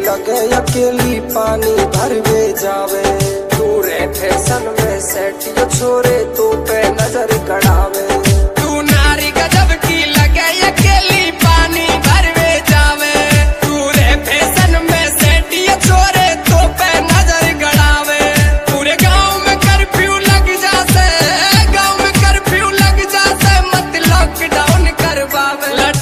लगे अकेली पानी भरवे जावे। पूरे फैशन में सेट यो छोरे तो पे नजर गड़ावे। तू नारी गजब की लगे अकेली पानी भरवे जावे। पूरे फैशन में सेट यो छोरे तो पे नजर गड़ावे। पूरे गांव में कर्फ्यू लग जासे, गांव में कर्फ्यू लग जासे, मत लॉकडाउन करवावे।